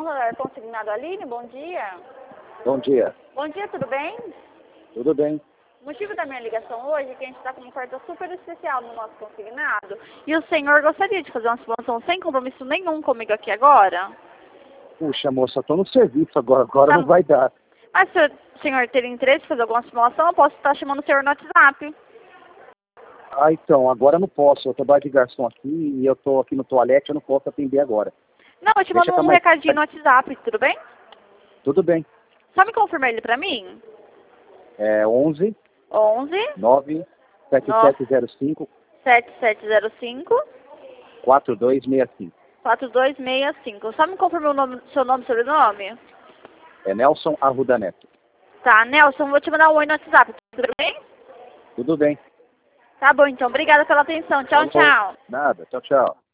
Consignado Aline, bom dia. Bom dia. Bom dia, tudo bem? Tudo bem? O motivo da minha ligação hoje é que a gente está com uma oferta super especial no nosso consignado. E o senhor gostaria de fazer uma simulação sem compromisso nenhum comigo aqui agora? Puxa, moça, eu tô no serviço agora Tá. não vai dar. Mas se o senhor ter interesse em fazer alguma simulação, eu posso estar chamando o senhor no WhatsApp. Ah, então, agora eu não posso. Eu trabalho de garçom aqui e eu tô aqui no toalete, eu não posso atender agora. Não, eu te Deixa mando um recadinho no WhatsApp, tudo bem? Tudo bem. Só me confirma ele pra mim. É 11 9 7705 7705 4265. 4265. Só me confirma o nome, seu nome e sobrenome? É Nelson Arruda Neto. Tá, Nelson, vou te mandar um oi no WhatsApp, tudo bem? Tudo bem. Tá bom, então. Obrigada pela atenção. Tchau, Tá bom. tchau. Nada. Tchau, tchau.